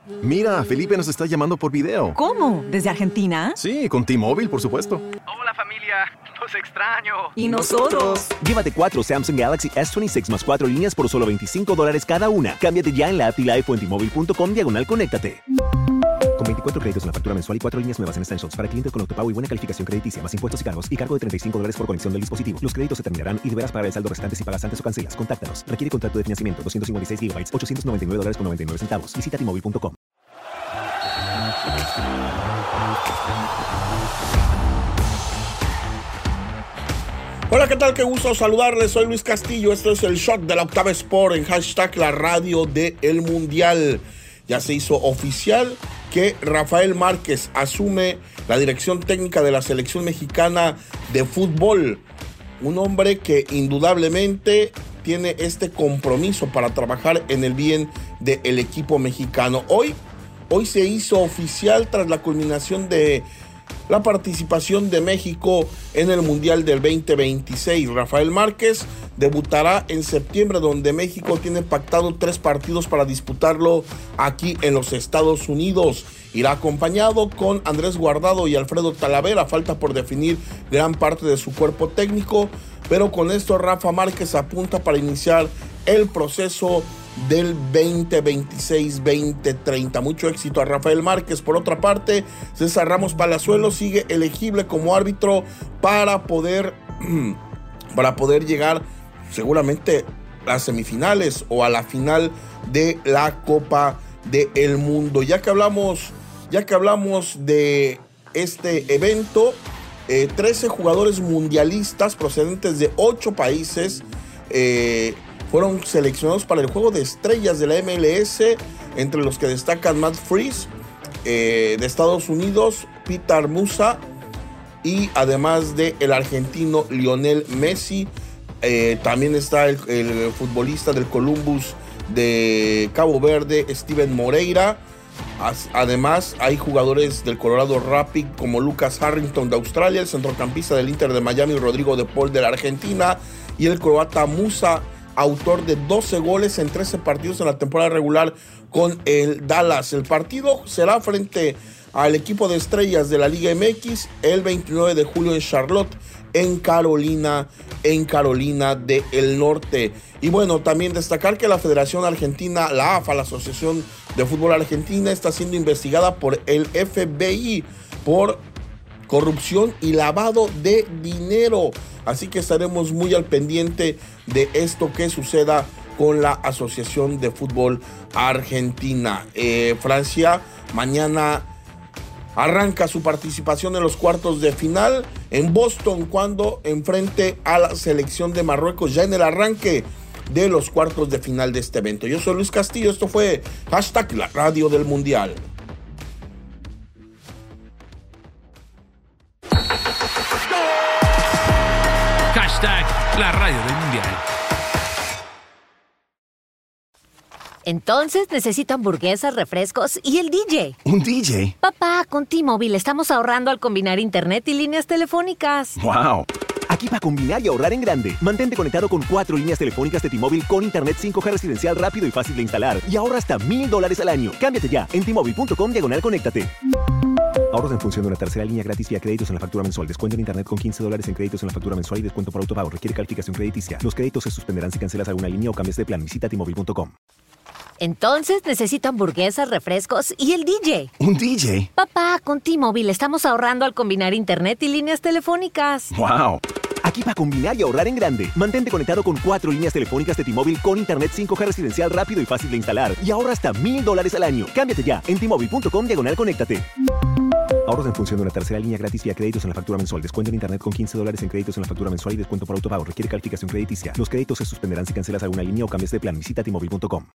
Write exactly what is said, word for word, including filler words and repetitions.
Mira, Felipe nos está llamando por video. ¿Cómo? ¿Desde Argentina? Sí, con T-Mobile, por supuesto. Hola familia, los extraño. ¿Y nosotros? Llévate cuatro Samsung Galaxy S veintiséis más cuatro líneas por solo veinticinco dólares cada una. Cámbiate ya en la app y Live o en T-Mobile punto com diagonal conéctate. Con veinticuatro créditos en la factura mensual y cuatro líneas nuevas en Essentials para clientes con autopago y buena calificación crediticia, más impuestos y cargos y cargo de treinta y cinco dólares por conexión del dispositivo. Los créditos se terminarán y deberás pagar el saldo restante si pagas antes o cancelas. Contáctanos. Requiere contrato de financiamiento. doscientos cincuenta y seis gigabytes, ochocientos noventa y nueve dólares con noventa y nueve centavos. Visita T Mobile punto com. Hola, ¿qué tal? Qué gusto saludarles. Soy Luis Castillo. Esto es el Shock de la Octava Sport en hashtag la radio del Mundial. Ya se hizo oficial que Rafael Márquez asume la dirección técnica de la selección mexicana de fútbol. Un hombre que indudablemente tiene este compromiso para trabajar en el bien del equipo mexicano. Hoy, hoy se hizo oficial tras la culminación de la participación de México en el Mundial del veinte veintiséis. Rafael Márquez debutará en septiembre, donde México tiene pactado tres partidos para disputarlo aquí en los Estados Unidos. Irá acompañado con Andrés Guardado y Alfredo Talavera. Falta por definir gran parte de su cuerpo técnico, pero con esto Rafa Márquez apunta para iniciar el proceso del veinte veintiséis veinte treinta. Mucho éxito a Rafael Márquez. Por otra parte, César Ramos Palazuelos sigue elegible como árbitro para poder, para poder llegar seguramente a las semifinales o a la final de la Copa del Mundo. Ya que hablamos, ya que hablamos de este evento, eh, trece jugadores mundialistas procedentes de ocho países eh, fueron seleccionados para el Juego de Estrellas de la M L S, entre los que destacan Matt Freese eh, de Estados Unidos, Peter Musa y además de el argentino Lionel Messi. Eh, también está el, el futbolista del Columbus de Cabo Verde, Steven Moreira. Además hay jugadores del Colorado Rapid como Lucas Harrington de Australia, el centrocampista del Inter de Miami Rodrigo de Paul de la Argentina y el croata Musa, autor de doce goles en trece partidos en la temporada regular con el Dallas. El partido será frente al equipo de estrellas de la Liga M X el veintinueve de julio en Charlotte, en Carolina, en Carolina del Norte. Y bueno, también destacar que la Federación Argentina, la A F A, la Asociación de Fútbol Argentina, está siendo investigada por el F B I por corrupción y lavado de dinero. Así que estaremos muy al pendiente de esto que suceda con la Asociación de Fútbol Argentina. Eh, Francia mañana arranca su participación en los cuartos de final en Boston cuando enfrente a la selección de Marruecos ya en el arranque de los cuartos de final de este evento. Yo soy Luis Castillo, esto fue hashtag la radio del Mundial. Hashtag la radio del Mundial. Entonces necesito hamburguesas, refrescos y el D J. ¿Un D J? Papá, con T-Mobile estamos ahorrando al combinar internet y líneas telefónicas. ¡Wow! Aquí para combinar y ahorrar en grande. Mantente conectado con cuatro líneas telefónicas de T-Mobile con internet cinco G residencial rápido y fácil de instalar. Y ahorra hasta mil dólares al año. Cámbiate ya en T Mobile punto com diagonal conéctate. Ahorros en función de una tercera línea gratis vía créditos en la factura mensual. Descuento en internet con quince dólares en créditos en la factura mensual y descuento por autopago. Requiere calificación crediticia. Los créditos se suspenderán si cancelas alguna línea o cambias de plan. Visita T Mobile punto com. Entonces necesito hamburguesas, refrescos y el D J. ¿Un D J? Papá, con T-Mobile estamos ahorrando al combinar internet y líneas telefónicas. ¡Wow! Aquí para combinar y ahorrar en grande. Mantente conectado con cuatro líneas telefónicas de T-Mobile con internet cinco G residencial rápido y fácil de instalar. Y ahorra hasta mil dólares al año. Cámbiate ya en T Mobile punto com diagonal conéctate. Ahorros en función de una tercera línea gratis vía créditos en la factura mensual. Descuento en internet con quince dólares en créditos en la factura mensual y descuento por autopago. Requiere calificación crediticia. Los créditos se suspenderán si cancelas alguna línea o cambias de plan. Visita T Mobile punto com.